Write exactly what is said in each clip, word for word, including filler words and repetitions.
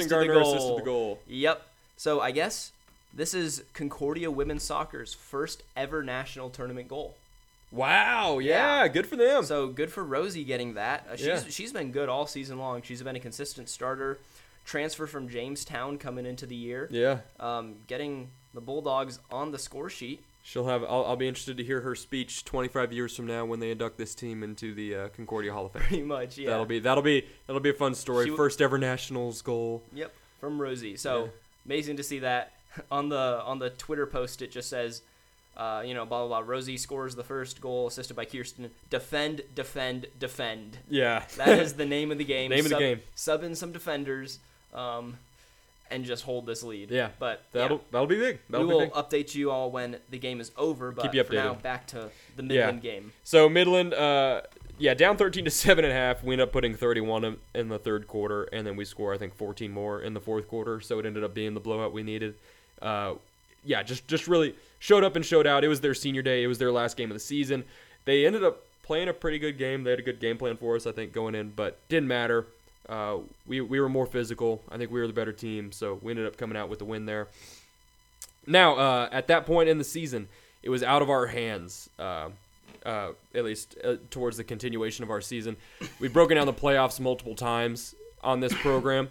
Gardner assisted the goal. Yep. So I guess this is Concordia Women's Soccer's first ever national tournament goal. Wow, yeah, Yeah. good for them. So good for Rosie getting that. Uh, she's Yeah. she's been good all season long. She's been a consistent starter. Transfer from Jamestown coming into the year. Yeah, Um, getting the Bulldogs on the score sheet. she'll have. I'll, I'll be interested to hear her speech twenty-five years from now when they induct this team into the uh, Concordia Hall of Fame. Pretty much, yeah. That'll be that'll be that'll be a fun story. She w- First ever nationals goal. Yep, from Rosie. So Yeah. amazing to see that. On the on the Twitter post, it just says, uh, you know, blah blah blah. Rosie scores the first goal, assisted by Kirsten. Defend, defend, defend. Yeah, That is the name of the game. Name of the Sub- game. Sub in some defenders, um, and just hold this lead. Yeah. but that'll yeah. that'll be big. That'll we be will big. update you all when the game is over. But Keep you for now, updated. back to the Yeah. Midland game. So Midland, uh, yeah, down thirteen to seven and a half. We ended up putting thirty-one in- in the third quarter, and then we score I think fourteen more in the fourth quarter. So it ended up being the blowout we needed. Uh, yeah, just just really showed up and showed out. It was their senior day. It was their last game of the season. They ended up playing a pretty good game. They had a good game plan for us, I think, going in, but didn't matter. Uh, we we were more physical. I think we were the better team, so we ended up coming out with the win there. Now, uh, at that point in the season, it was out of our hands. Uh, uh, at least uh, towards the continuation of our season, we've broken down the playoffs multiple times on this program,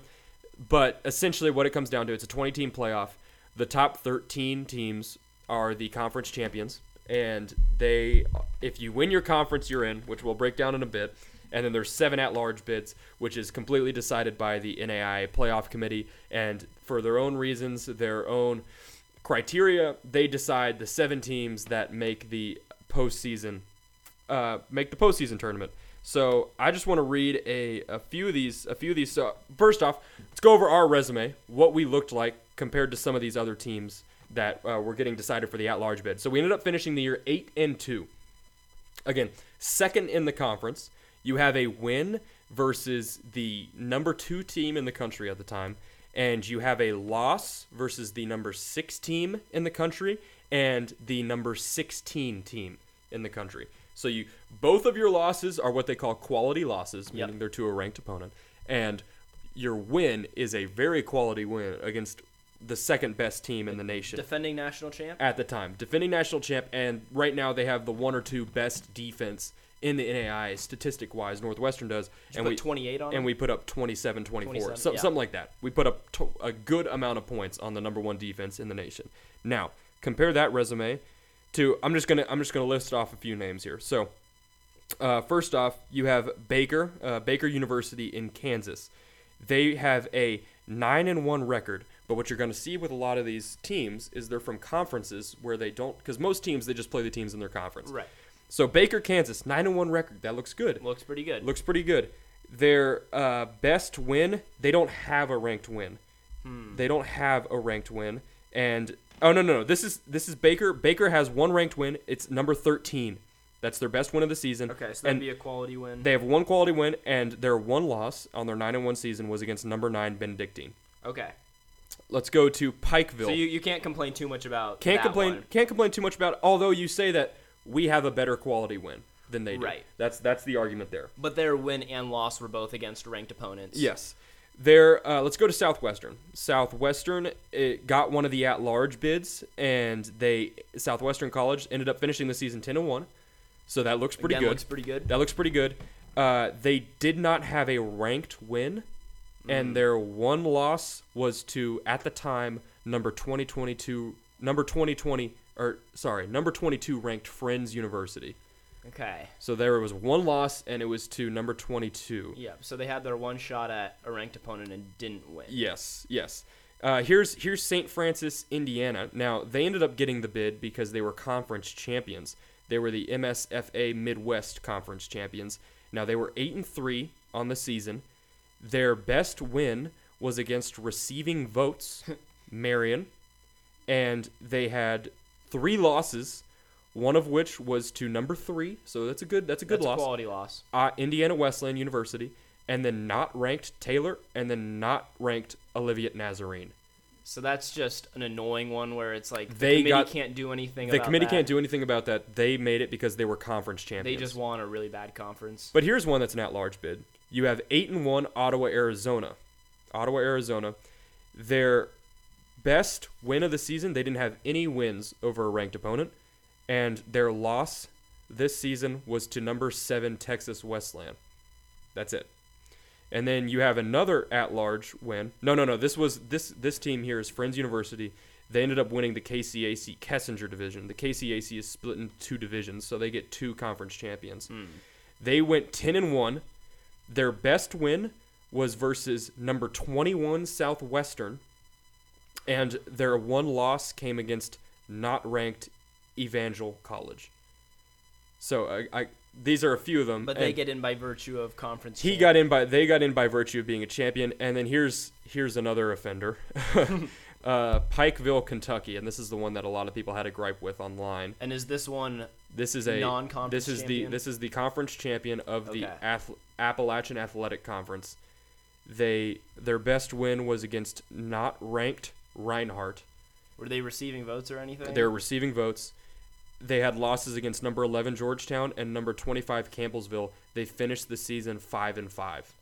but essentially, what it comes down to, it's a twenty-team playoff. The top thirteen teams are the conference champions, and they, if you win your conference, you're in, which we'll break down in a bit. And then there's seven at-large bids, which is completely decided by the N A I A playoff committee, and for their own reasons, their own criteria, they decide the seven teams that make the postseason, uh, make the postseason tournament. So I just want to read a, a few of these. A few of these. So first off, let's go over our resume, what we looked like compared to some of these other teams that uh, were getting decided for the at-large bid. So we ended up finishing the year eight and two. Again, second in the conference. You have a win versus the number two team in the country at the time, and you have a loss versus the number six team in the country and the number sixteen team in the country. So you both of your losses are what they call quality losses, meaning Yep. they're to a ranked opponent, and your win is a very quality win against the second best team in the nation Defending national champ. at the time. Defending national champ, and right now they have the one or two best defense in the N A I A statistic-wise. Northwestern does. Did you and put we twenty-eight on and them? we put up twenty-seven twenty-four, twenty-seven, so, yeah. something like that. We put up to, a good amount of points on the number one defense in the nation. Now, compare that resume to I'm just gonna I'm just gonna list off a few names here. So, uh, first off, you have Baker uh, Baker University in Kansas. They have a nine and one record, but what you're going to see with a lot of these teams is they're from conferences where they don't, because most teams they just play the teams in their conference. Right. So Baker, Kansas, nine and one record. That looks good. Looks pretty good. Looks pretty good. Their uh, best win, they don't have a ranked win. Hmm. They don't have a ranked win. And oh no no no, this is this is Baker. Baker has one ranked win. It's number thirteen. That's their best win of the season. Okay, so that'd and be a quality win. they have one quality win, and their one loss on their nine and one season was against number nine Benedictine. Okay. Let's go to Pikeville. So you, you can't complain too much about can't that complain one. can't complain too much about it, although you say that we have a better quality win than they do. Right. That's that's the argument there. But their win and loss were both against ranked opponents. Yes. There. Uh, let's go to Southwestern. Southwestern it got one of the at-large bids, and they Southwestern College ended up finishing the season ten and one. So that looks pretty Again, good. looks pretty good. That looks pretty good. Uh, they did not have a ranked win, and their one loss was to, at the time, number twenty twenty-two, number twenty twenty, or sorry, number twenty-two ranked Friends University. Okay. So there was one loss, and it was to number twenty-two. Yeah, so they had their one shot at a ranked opponent and didn't win. Yes, yes. Uh, here's here's Saint Francis, Indiana. Now, they ended up getting the bid because they were conference champions. They were the M S F A Midwest Conference champions. Now, they were eight and three on the season. Their best win was against Receiving Votes, Marion, and they had three losses, one of which was to number three. So that's a good that's a good That's loss. a quality loss. Uh, Indiana Wesleyan University, and then not ranked Taylor, and then not ranked Olivet Nazarene. So that's just an annoying one where it's like the They committee got- can't do anything The about committee that. can't do anything about that. They made it because they were conference They champions. just won a really bad conference. But here's one that's an at-large bid. You have eight and one Ottawa, Arizona. Ottawa, Arizona. Their best win of the season, they didn't have any wins over a ranked opponent, and their loss this season was to number seven Texas Wesleyan. That's it. And then you have another at-large win. No, no, no. This was this this team here is Friends University. They ended up winning the K C A C Kessinger division. The K C A C is split into two divisions, so they get two conference champions. Hmm. They went ten and one. Their best win was versus number twenty-one Southwestern, and their one loss came against not ranked Evangel College. So I, I these are a few of them. But they get in by virtue of conference. He champ. got in by they got in by virtue of being a champion. And then here's here's another offender. uh, Pikeville, Kentucky, and this is the one that a lot of people had a gripe with online. And is this one This is a non-conference This is champion? the this is the conference champion of the Okay. Ath- Appalachian Athletic Conference. They their best win was against not ranked Reinhardt. Were they receiving votes or anything? They're receiving votes. They had losses against number eleven Georgetown and number twenty-five Campbellsville. They finished the season five and five.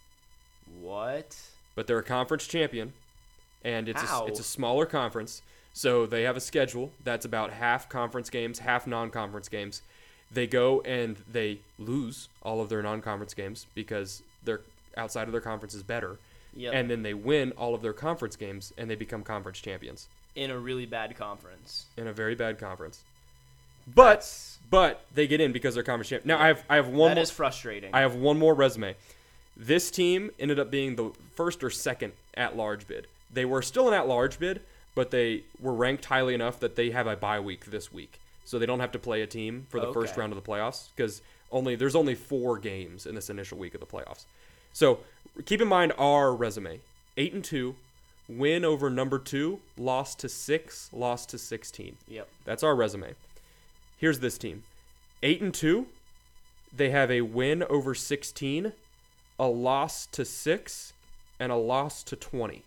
What? But they're a conference champion, and it's How? a, it's a smaller conference. So they have a schedule that's about half conference games, half non-conference games. They go and they lose all of their non-conference games because they're outside of their conference is better. Yep. And then they win all of their conference games and they become conference champions In a really bad conference. in a very bad conference. But That's- but they get in because they're conference champions. Now I have I have one That more, is frustrating. I have one more resume. This team ended up being the first or second at-large bid. They were still an at-large bid, but they were ranked highly enough that they have a bye week this week. So they don't have to play a team for the first Okay. round of the playoffs because only there's only four games in this initial week of the playoffs. So keep in mind our resume. eight and two, win over number two, lost to six, lost to sixteen. Yep. That's our resume. Here's this team. eight and two, they have a win over sixteen, a loss to six, and a loss to twenty.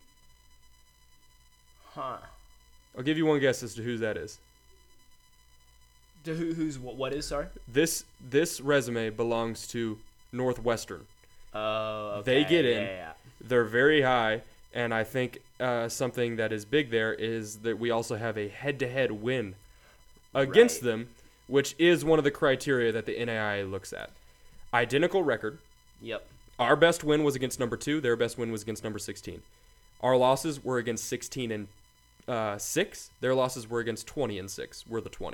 Huh. I'll give you one guess as to who that is. To who, who's what, what is, sorry? This this resume belongs to Northwestern. Oh, okay. They get in. Yeah, yeah. They're very high, and I think uh, something that is big there is that we also have a head-to-head win against Right. them, which is one of the criteria that the N A I A looks at. Identical record. Yep. Our best win was against number two. Their best win was against number sixteen. Our losses were against sixteen and uh, six. Their losses were against twenty and six. We're the twenty.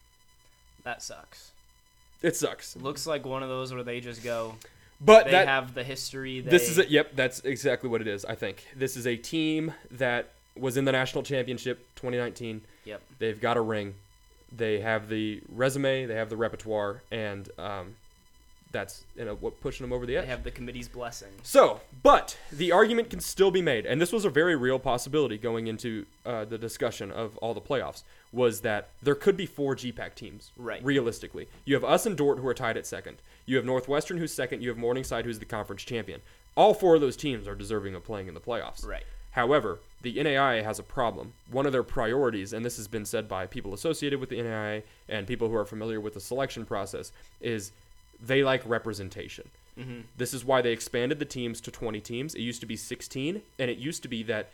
That sucks. It sucks. Looks like one of those where they just go. But They that have the history. They, this is it. Yep, that's exactly what it is. I think this is a team that was in the national championship twenty nineteen. Yep. They've got a ring. They have the resume. They have the repertoire, and um, that's you know what pushing them over the edge. They have the committee's blessing. So, but the argument can still be made, and this was a very real possibility going into uh, the discussion of all the playoffs, was that there could be four G PAC teams, Right. realistically. You have us and Dort, who are tied at second. You have Northwestern, who's second. You have Morningside, who's the conference champion. All four of those teams are deserving of playing in the playoffs. Right. However, the N A I A has a problem. One of their priorities, and this has been said by people associated with the N A I A and people who are familiar with the selection process, is they like representation. Mm-hmm. This is why they expanded the teams to twenty teams. It used to be sixteen, and it used to be that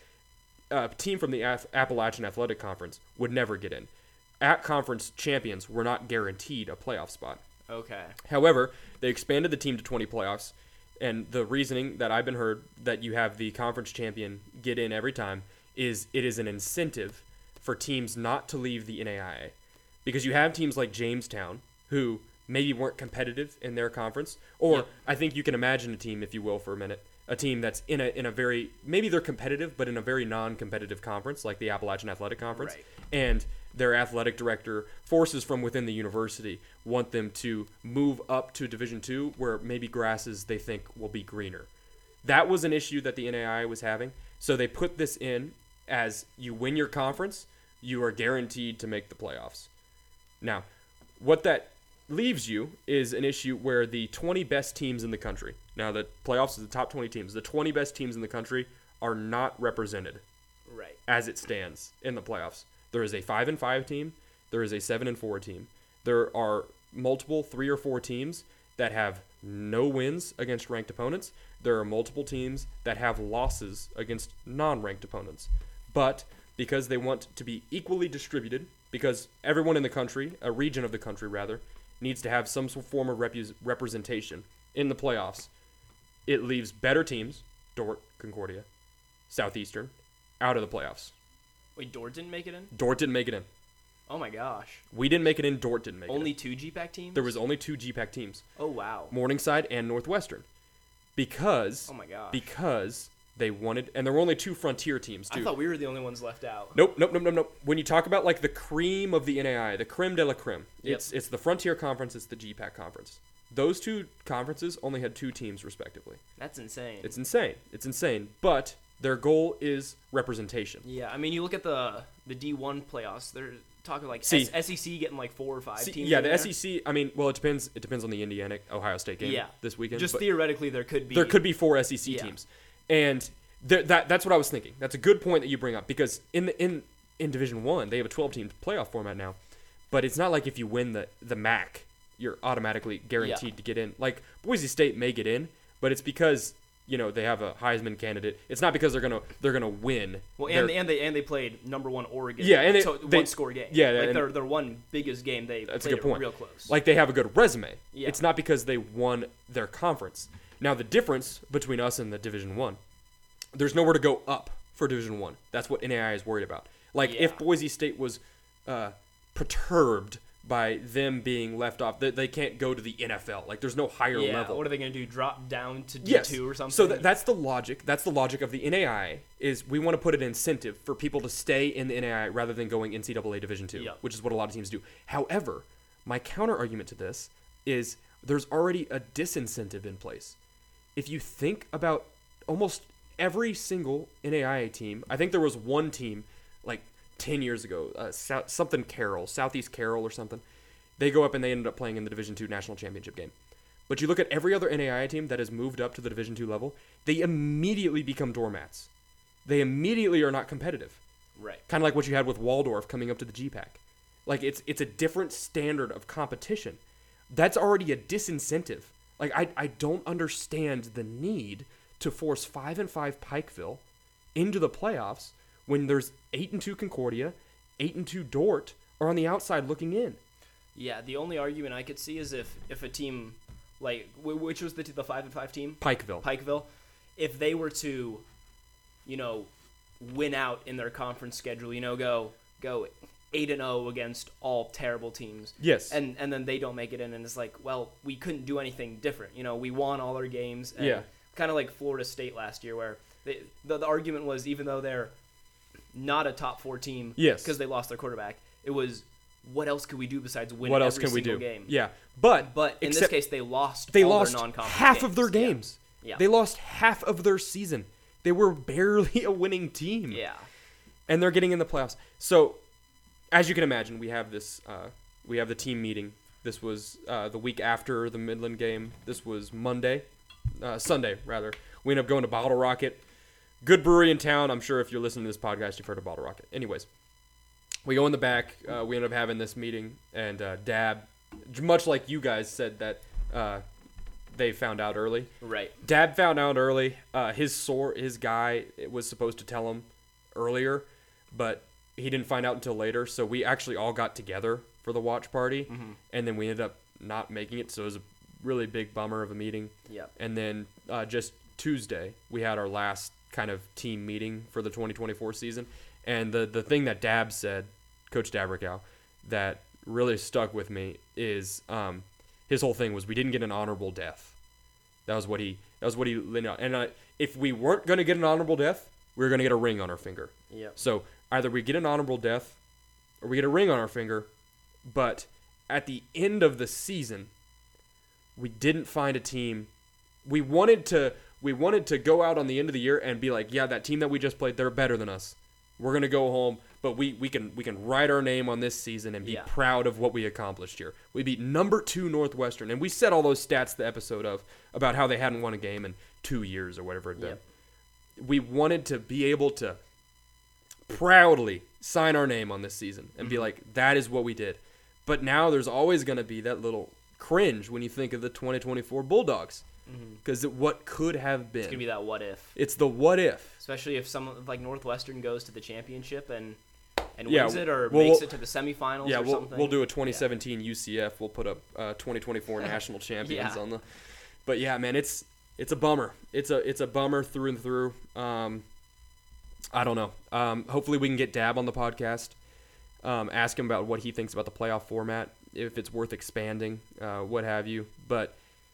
a team from the Ath- Appalachian Athletic Conference would never get in. At conference champions were not guaranteed a playoff spot. Okay. However, they expanded the team to twenty playoffs, and the reasoning that I've been heard that you have the conference champion get in every time is it is an incentive for teams not to leave the N A I A. Because you have teams like Jamestown who maybe weren't competitive in their conference, or Yep. I think you can imagine a team, if you will, for a minute, a team that's in a in a very maybe they're competitive, but in a very non-competitive conference like the Appalachian Athletic Conference, Right. and their athletic director, forces from within the university, want them to move up to Division Two, where maybe grasses they think will be greener. That was an issue that the N A I A was having, so they put this in as you win your conference, you are guaranteed to make the playoffs. Now, what that leaves you is an issue where the twenty best teams in the country, now the playoffs is the top twenty teams, the twenty best teams in the country are not represented Right. as it stands in the playoffs. There is a five and five team, there is a seven and four team. There are multiple three or four teams that have no wins against ranked opponents. There are multiple teams that have losses against non-ranked opponents. But because they want to be equally distributed, because everyone in the country, a region of the country rather, needs to have some form of rep- representation in the playoffs, it leaves better teams, Dort, Concordia, Southeastern, out of the playoffs. Wait, Dort didn't make it in? Dort didn't make it in. Oh my gosh. We didn't make it in. Dort didn't make Only it in. two G PAC teams? There was only two G PAC teams. Oh wow. Morningside and Northwestern. Because Oh my gosh. because they wanted, and there were only two Frontier teams too. I thought we were the only ones left out. Nope, nope, nope, nope, nope. When you talk about like the cream of the N A I, the creme de la creme, Yep. it's it's the Frontier Conference, it's the G PAC Conference. Those two conferences only had two teams respectively. That's insane. It's insane. It's insane. But their goal is representation. Yeah, I mean, you look at the the D one playoffs. They're talking like See- S- S E C getting like four or five See, teams. yeah, in the there. S E C. I mean, well, it depends. It depends on the Indiana Ohio State game Yeah. this weekend. Just but theoretically, there could be. there could be four S E C Yeah. teams, and th- that that's what I was thinking. That's a good point that you bring up because in the in in Division One they have a twelve team playoff format now, but it's not like if you win the the M A C, you're automatically guaranteed Yeah. to get in. Like Boise State may get in, but it's because you know they have a Heisman candidate. It's not because they're gonna they're gonna win. Well, They're- and they, and they and they played number one Oregon. Yeah, and they- so they- one score game. yeah, like and- their their one biggest game. They That's a played good point. it real close. Like they have a good resume. Yeah. It's not because they won their conference. Now the difference between us and the Division One, there's nowhere to go up for Division One. That's what N A I is worried about. Like if Yeah. Boise State was uh, perturbed by them being left off, they, they can't go to the N F L. Like there's no higher yeah, level. what are they going to do? Drop down to D Yes. two or something? So th- that's the logic. That's the logic of the N A I is we want to put an incentive for people to stay in the N A I rather than going N C double A Division two, Yep. which is what a lot of teams do. However, my counter argument to this is there's already a disincentive in place. If you think about almost every single N A I A team, I think there was one team like ten years ago, uh, South, something Carroll, Southeast Carroll or something. They go up and they ended up playing in the Division two National Championship game. But you look at every other N A I A team that has moved up to the Division two level, they immediately become doormats. They immediately are not competitive. right. Kind of like what you had with Waldorf coming up to the G PAC. Like it's it's a different standard of competition. That's already a disincentive. Like I I don't understand the need to force five and five Pikeville into the playoffs when there's eight and two Concordia, eight and two Dort are on the outside looking in. Yeah, the only argument I could see is if if a team like wh- which was the t- the five and five team, Pikeville. Pikeville, if they were to, you know, win out in their conference schedule, you know, go go eight and zero against all terrible teams. Yes. And and then they don't make it in, and it's like, well, we couldn't do anything different. You know, we won all our games. And Yeah. Kind of like Florida State last year, where they, the the argument was even though they're not a top four team, Yes. because they lost their quarterback, it was what else could we do besides win what else every can we single do? game? Yeah. But But in except this case, they lost. they all lost their non-conference half games. of their Yeah. games. Yeah. They lost half of their season. They were barely a winning team. Yeah. And they're getting in the playoffs. So, as you can imagine, we have this. Uh, we have the team meeting. This was uh, the week after the Midland game. This was Monday, uh, Sunday rather. We ended up going to Bottle Rocket, good brewery in town. I'm sure if you're listening to this podcast, you've heard of Bottle Rocket. Anyways, we go in the back. Uh, we end up having this meeting, and uh, Dab, much like you guys said that uh, they found out early. Right. Dab found out early. Uh, his sore, his guy was supposed to tell him earlier, but he didn't find out until later. So we actually all got together for the watch party, Mm-hmm. and then we ended up not making it. So it was a really big bummer of a meeting. Yep. And then uh, just Tuesday, we had our last kind of team meeting for the twenty twenty-four season. And the the thing that Dab said, Coach Dabricow, that really stuck with me is um, his whole thing was we didn't get an honorable death. That was what he. That was what he. And uh, if we weren't going to get an honorable death, we were going to get a ring on our finger. Yep. So either we get an honorable death, or we get a ring on our finger. But at the end of the season, we didn't find a team. We wanted to. We wanted to go out on the end of the year and be like, yeah, that team that we just played, they're better than us. We're gonna go home, but we, we can we can write our name on this season and be Yeah. proud of what we accomplished here. We beat number two Northwestern, and we said all those stats the episode of about how they hadn't won a game in two years or whatever it been. Yep. We wanted to be able to proudly sign our name on this season and be like, that is what we did. But now there's always gonna be that little cringe when you think of the twenty twenty-four Bulldogs. Because mm-hmm. what could have been. It's going to be that what if. It's the what if. Especially if someone like Northwestern goes to the championship and and yeah, wins it or well, makes we'll, it to the semifinals yeah, or we'll, something. we'll do a twenty seventeen yeah. U C F. We'll put up uh, twenty twenty-four national champions yeah. on the. But yeah, man, it's it's a bummer. It's a it's a bummer through and through. Um, I don't know. Um, hopefully we can get Dab on the podcast. Um, ask him about what he thinks about the playoff format, if it's worth expanding, uh, what have you. But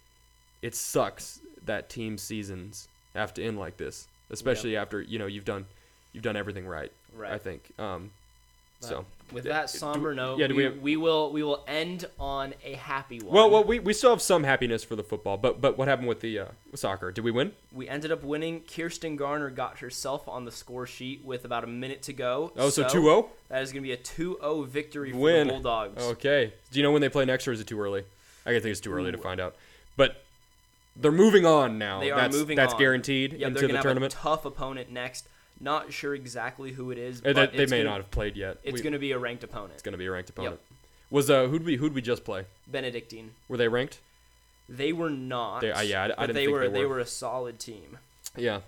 it sucks that team seasons have to end like this, especially yep. after you know you've done you've done everything right. Right. I think. Um, so with that somber do, note, yeah, do we, we, have, we will we will end on a happy one. Well, well, we, we still have some happiness for the football, but but what happened with the uh, soccer? Did we win? We ended up winning. Kirsten Garner got herself on the score sheet with about a minute to go. Oh, so two oh? That is going to be a two oh victory for Win. the Bulldogs. Okay. Do you know when they play next, or is it too early? I think it's too early Ooh. to find out. But they're moving on now. They are that's, moving that's on. That's guaranteed yeah, into they're the gonna tournament. Have a tough opponent next. Not sure exactly who it is, They, but they may gonna, not have played yet. It's going to be a ranked opponent. It's going to be a ranked opponent. Yep. Was uh who'd we who'd we just play? Benedictine. Were they ranked? They were not. They, uh, yeah, I, I didn't they think were. they were. They were a solid team. Yeah.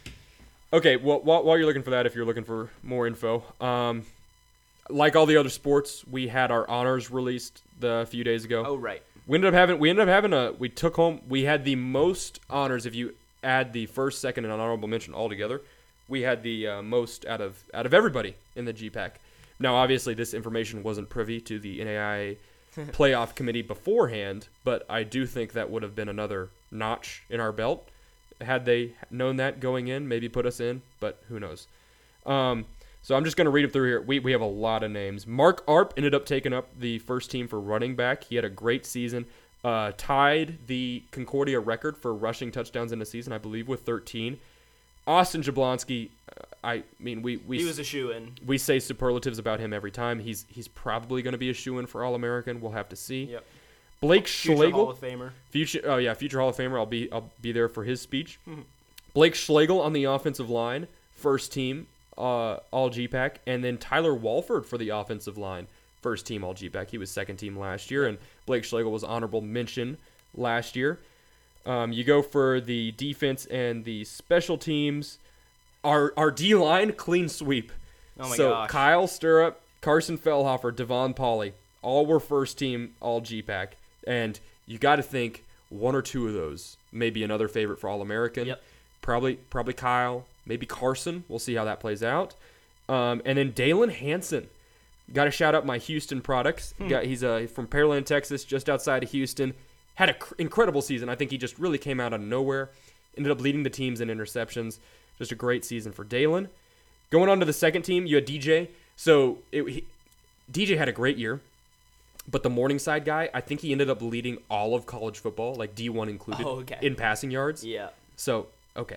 Okay. Well, while, while you're looking for that, if you're looking for more info, um, like all the other sports, we had our honors released the a few days ago. Oh right. We ended up having we ended up having a we took home we had the most honors if you add the first, second, and an honorable mention all together. We had the uh, most out of out of everybody in the G PAC. Now, obviously, this information wasn't privy to the N A I A playoff committee beforehand, but I do think that would have been another notch in our belt had they known that going in. Maybe put us in, but who knows? Um, so I'm just going to read it through here. We we have a lot of names. Mark Arp ended up taking up the first team for running back. He had a great season. Uh, tied the Concordia record for rushing touchdowns in a season, I believe, with thirteen. Austin Jablonski, uh, I mean, we we he was a shoo-in. We say superlatives about him every time. He's he's probably going to be a shoo-in for All-American. We'll have to see. Yep. Blake future Schlegel, Hall of Famer. Future, oh yeah, future Hall of Famer. I'll be I'll be there for his speech. Mm-hmm. Blake Schlegel on the offensive line, first team uh, All G PAC, and then Tyler Walford for the offensive line, first team All G PAC. He was second team last year, and Blake Schlegel was honorable mention last year. Um, you go for the defense and the special teams. Our our D line clean sweep. Oh my so gosh. Kyle Stirrup, Carson Fellhofer, Devon Pauly, all were first team All G PAC, and you got to think one or two of those may be another favorite for All American. Yep. Probably probably Kyle, maybe Carson. We'll see how that plays out. Um, and then Dalen Hansen. Got to shout out my Houston products. Hmm. Got, he's uh, from Pearland, Texas, just outside of Houston. Had an cr- incredible season. I think he just really came out of nowhere. Ended up leading the teams in interceptions. Just a great season for Dalen. Going on to the second team, you had D J. So it, he, D J had a great year. But the Morningside guy, I think he ended up leading all of college football, like D one included, oh, okay. in passing yards. Yeah. So, okay.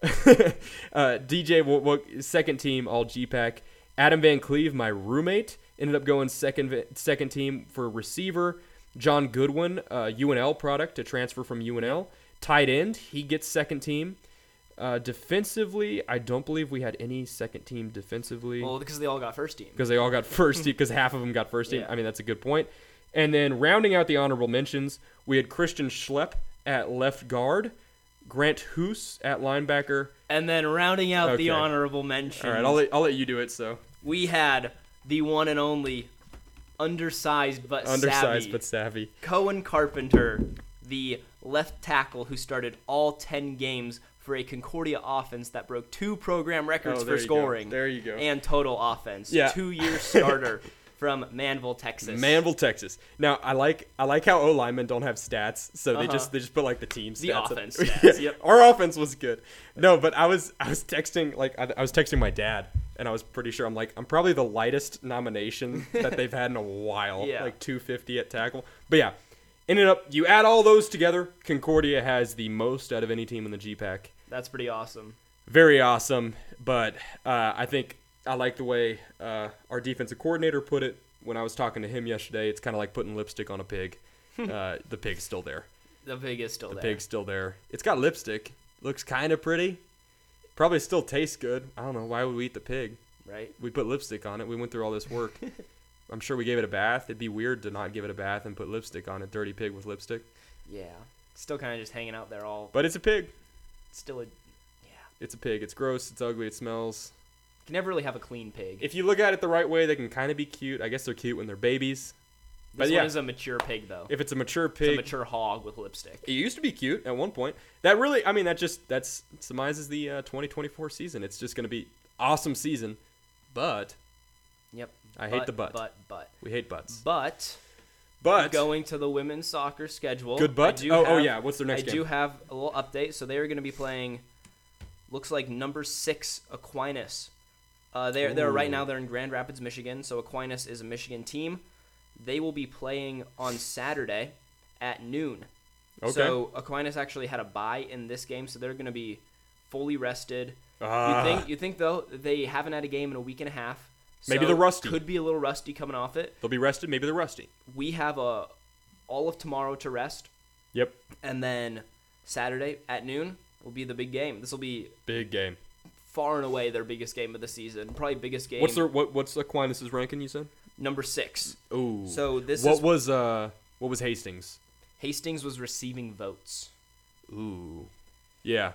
uh, D J, well, well, second team, All G PAC. Adam Van Cleve, my roommate, ended up going second second team for receiver. John Goodwin, uh, U N L product to transfer from U N L. Tight end, he gets second team. Uh, defensively, I don't believe we had any second team defensively. Well, because they all got first team. Because they all got first team, because half of them got first team. Yeah. I mean, that's a good point. And then rounding out the honorable mentions, we had Christian Schlepp at left guard, Grant Hoos at linebacker. And then rounding out Okay. the honorable mentions. All right, I'll let, I'll let you do it, so. We had the one and only undersized but Undersized savvy but savvy. Cohen Carpenter, the left tackle who started all ten games for a Concordia offense that broke two program records Oh, there for you go. scoring. There you go. And total offense. Yeah. Two-year starter from Manville, Texas. Manville, Texas. Now I like I like how O linemen don't have stats, so they Uh-huh. just they just put like the team stats. The up. offense stats, yep. Our offense was good. No, but I was I was texting like I, I was texting my dad, and I was pretty sure I'm like I'm probably the lightest nomination that they've had in a while, Yeah. like two fifty at tackle. But yeah, ended up you add all those together, Concordia has the most out of any team in the G PAC. That's pretty awesome. Very awesome, but uh, I think I like the way uh, our defensive coordinator put it when I was talking to him yesterday. It's kind of like putting lipstick on a pig. uh, the pig's still there. The pig is still The there. pig's still there. It's got lipstick. Looks kind of pretty. Probably still tastes good. I don't know. Why would we eat the pig? Right? We put lipstick on it. We went through all this work. I'm sure we gave it a bath. It'd be weird to not give it a bath and put lipstick on it. Dirty pig with lipstick. Yeah. Still kind of just hanging out there all. But it's a pig. Still a. Yeah. It's a pig. It's gross. It's ugly. It smells. You can never really have a clean pig. If you look at it the right way, they can kind of be cute. I guess they're cute when they're babies. This But yeah, one is a mature pig, though. if it's a mature It's pig, a mature hog with lipstick. it used to be cute at one point. That really, I mean, that just that's surmises the uh, twenty twenty-four season. It's just going to be awesome season, but Yep. I but, hate the butt. But, but. We hate butts. But, But going to the women's soccer schedule. good butt. I do Oh, oh have- yeah. What's their next I game? do have a little update. So they're going to be playing, looks like number six, Aquinas. Uh, they're, they're right Ooh. now, they're in Grand Rapids, Michigan. So Aquinas is a Michigan team. They will be playing on Saturday at noon. Okay. So Aquinas actually had a bye in this game, so they're going to be fully rested. Ah. You think you think though they haven't had a game in a week and a half. Maybe so they're rusty. Could be a little rusty coming off it. They'll be rested. Maybe they're rusty. We have a all of tomorrow to rest, Yep. and then Saturday at noon will be the big game. This will be Big game. far and away their biggest game of the season. Probably biggest game. What's their what? What's Aquinas' ranking? You said. number six? Ooh. So this what is was uh what was Hastings? Hastings was receiving votes. Ooh. Yeah.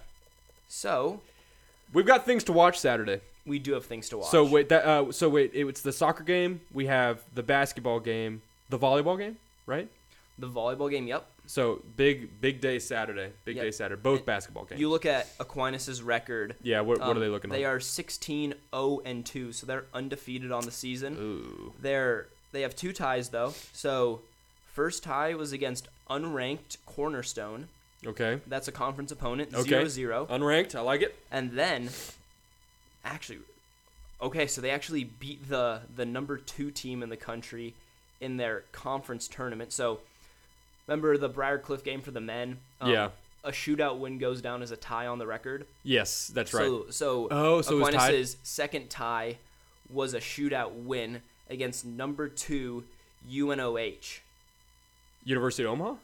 So We've got things to watch Saturday. we do have things to watch. So wait, that uh, so wait, it, it's the soccer game. We have the basketball game, the volleyball game, right? the volleyball game. Yep. So big, big day Saturday, big Yep. day Saturday, both basketball games. You look at Aquinas' record. yeah, what, what Um, are they looking They like? are sixteen oh and two, so they're undefeated on the season. Ooh. They're they have two ties though. So first tie was against unranked Cornerstone. Okay. That's a conference opponent, Okay. zero zero. Unranked, I like it. And then actually okay, so they actually beat the the number two team in the country in their conference tournament. So remember the Briarcliff game for the men? Um, Yeah. A shootout win goes down as a tie on the record. Yes, that's right. So, so Oh, so it was tied? Aquinas' second tie was a shootout win against number two U N O H. University of Omaha,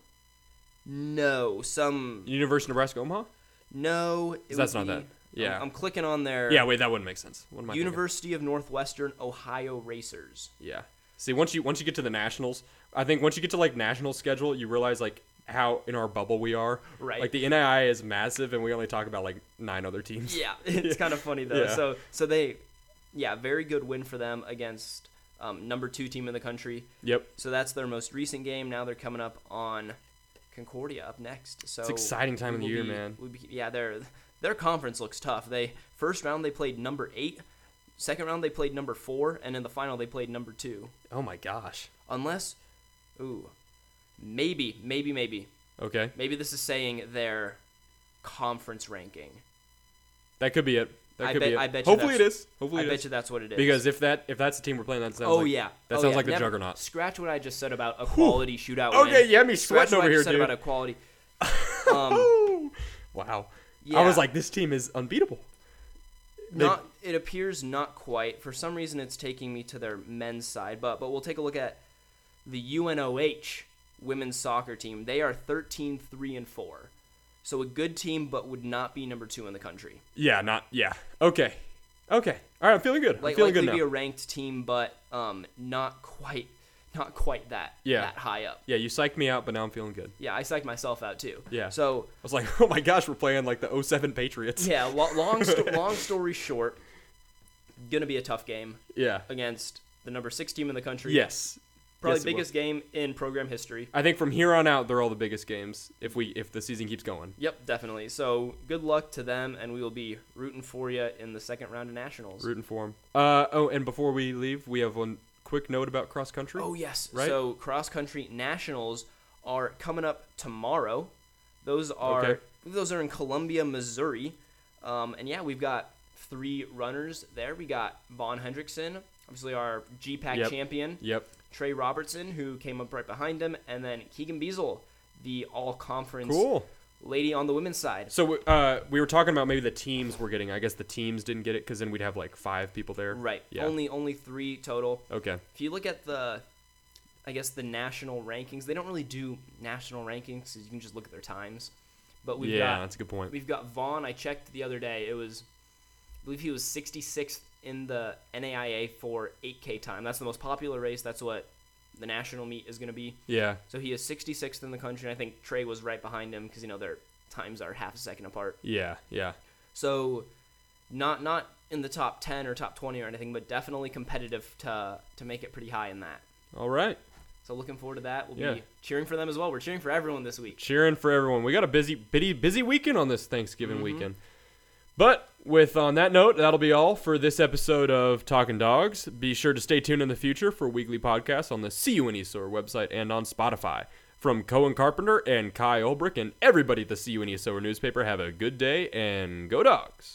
No, some University of Nebraska Omaha. no. It That's would not be- that. Yeah. I'm, I'm clicking on their Yeah, wait, that wouldn't make sense. What am I thinking? University of Northwestern Ohio Racers. Yeah. See, once you once you get to the nationals, I think once you get to like national schedule, you realize like how in our bubble we are. Right. Like the N I I is massive, and we only talk about like nine other teams. Yeah, it's kind of funny though. Yeah. So so they, yeah, very good win for them against um, number two team in the country. Yep. So that's their most recent game. Now they're coming up on Concordia up next. So It's exciting time we of the will year, be- man. we'll be- yeah, their their conference looks tough. They first round they played number eight, second round they played number four, and in the final they played number two. Oh my gosh. Unless, ooh, maybe maybe maybe Okay. maybe this is saying their conference ranking. That could be it. That I could bet- be it. I bet you Hopefully it that's- is. Hopefully I it bet is. you that's what it is. Because if that if that's the team we're playing, that sounds oh like yeah, that oh, sounds yeah. like the Never- juggernaut. Scratch what I just said about a quality shootout. win. Okay, yeah, me Scratch sweating what over I here, just said dude. about a quality. Um, Wow. yeah, I was like, this team is unbeatable. They- not. It appears not quite. For some reason, it's taking me to their men's side. But but we'll take a look at the U N O H women's soccer team. They are thirteen three and four. So a good team, but would not be number two in the country. Yeah, not yeah. Okay. Okay. All right, I'm feeling good. I'm Like feeling likely good be now. a ranked team, but um, not quite, not quite that Yeah. that high up. Yeah, you psyched me out, but now I'm feeling good. Yeah, I psyched myself out too. Yeah. So I was like, oh my gosh, we're playing like the oh seven Patriots. yeah, lo- long sto- long story short, gonna be a tough game Yeah. against the number six team in the country. Yes. Probably Yes, it will. biggest game in program history. I think from here on out, they're all the biggest games if we if the season keeps going. Yep, definitely. So good luck to them, and we will be rooting for you in the second round of nationals. Rooting for them. Uh oh, and before we leave, we have one quick note about cross country. Oh yes. Right? So cross country nationals are coming up tomorrow. Those are Okay. those are in Columbia, Missouri. Um, and yeah, we've got three runners there. We got Vaughn Hendrickson, obviously our G PAC Yep. champion. Yep. Trey Robertson, who came up right behind him, and then Keegan Beazle, the all-conference Cool. lady on the women's side. So uh, we were talking about maybe the teams we're getting. I guess the teams didn't get it because then we'd have like five people there. Right. Yeah. Only only three total. Okay. If you look at the, I guess the national rankings, they don't really do national rankings because you can just look at their times. But we've yeah, got that's a good point. we've got Vaughn. I checked the other day. It was, I believe he was sixty-sixth in the N A I A for eight K time. That's the most popular race. That's what the national meet is going to be. Yeah. So he is sixty-sixth in the country, and I think Trey was right behind him because, you know, their times are half a second apart. Yeah, yeah. So not not in the top ten or top twenty or anything, but definitely competitive to to make it pretty high in that. All right. So looking forward to that. We'll Yeah. be cheering for them as well. We're cheering for everyone this week. Cheering for everyone. We got a busy, busy, busy weekend on this Thanksgiving Mhm. weekend. But with on that note, that'll be all for this episode of Talking Dogs. Be sure to stay tuned in the future for weekly podcasts on the C U N E S O R website and on Spotify. From Cohen Carpenter and Kai Olbrich and everybody at the C U N E S O R newspaper, have a good day and go Dogs.